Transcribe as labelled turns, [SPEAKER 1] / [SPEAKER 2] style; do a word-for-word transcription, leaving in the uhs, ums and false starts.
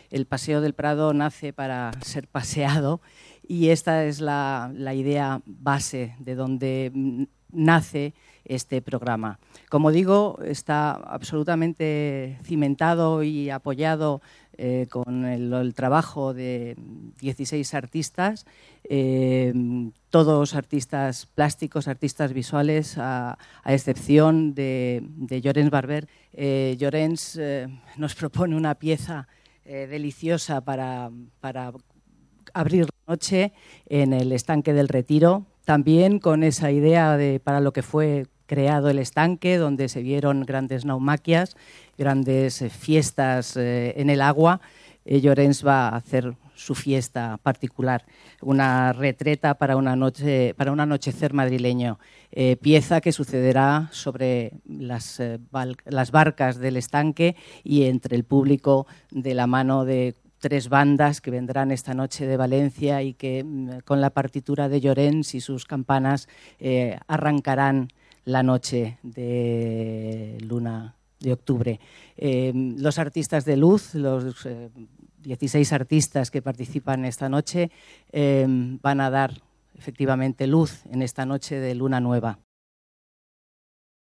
[SPEAKER 1] el Paseo del Prado nace para ser paseado y esta es la, la idea base de donde nace este programa. Como digo, está absolutamente cimentado y apoyado eh, con el, el trabajo de dieciséis artistas, eh, todos artistas plásticos, artistas visuales, a, a excepción de, de Llorenç Barber. Eh, Llorenç eh, nos propone una pieza eh, deliciosa para, para abrir la noche en el Estanque del Retiro, también con esa idea de para lo que fue creado el estanque, donde se vieron grandes naumaquias, grandes eh, fiestas eh, en el agua. Eh, Llorenç va a hacer su fiesta particular, una retreta para, una noche, para un anochecer madrileño, eh, pieza que sucederá sobre las, eh, las barcas del estanque y entre el público de la mano de tres bandas que vendrán esta noche de Valencia y que con la partitura de Llorenç y sus campanas eh, arrancarán la noche de luna de octubre. Eh, los artistas de luz, los eh, dieciséis artistas que participan esta noche, eh, van a dar efectivamente luz en esta noche de luna nueva.